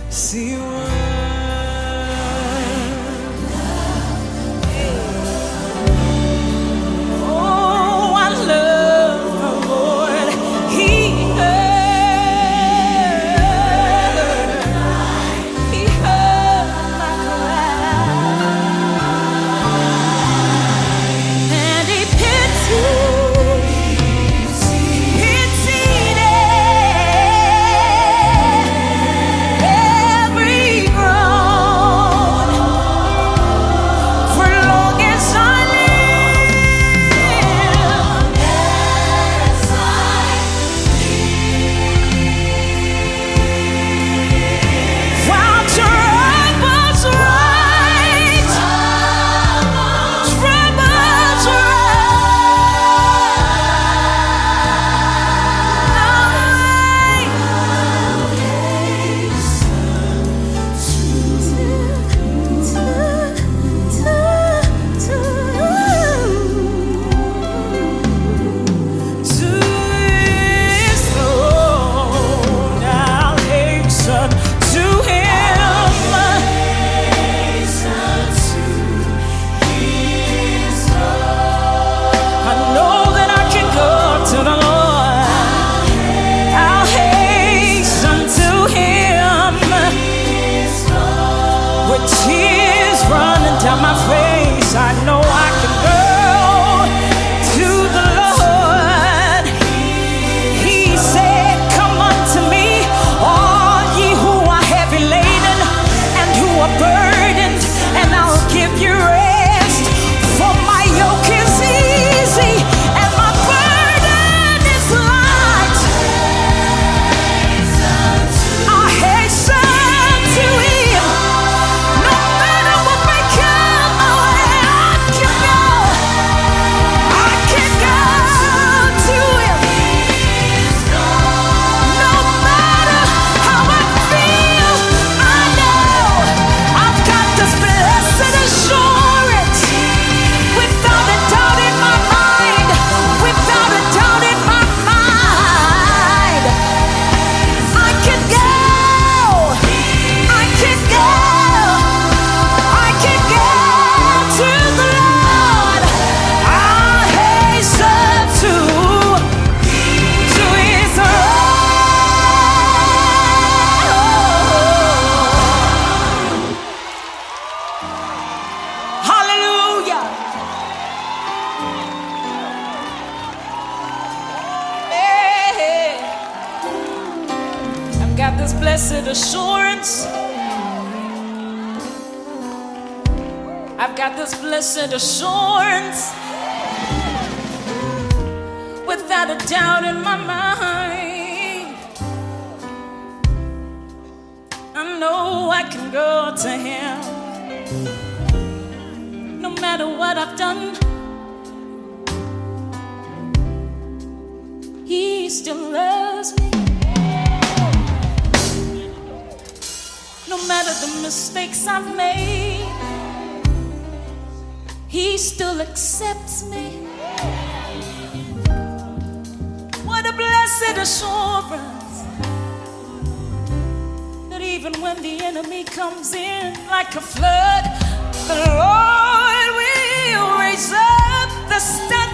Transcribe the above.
See what? Oh, I love the Lord. He heard my cry, and He pitied every groan. For long as I while troubles rise, I'll hasten to Him. I know that I can go to the Lord. I'll hasten to Him with tears running down my face. I know I can go to the Lord. He said, "Come unto me, all ye who are heavy laden and who are burdened, and I'll give you rest. For my yoke is easy and my burden is light." I hasten to Him. No matter what may come my way, I can go. I can go to Him. No matter how I feel, I know I've got this blessed assurance. Without a doubt in my mind, without a doubt in my mind, I can go. I can go. I can go to the Lord. I hasten to His throne. Hallelujah. Hey, I've got this blessed assurance. I've got this blessed assurance. Without a doubt in my mind, I know I can go to Him. No matter what I've done, He still loves me. No matter the mistakes I've made, He still accepts me. What a blessed assurance that even when the enemy comes in like a flood, the Lord will raise up the standard.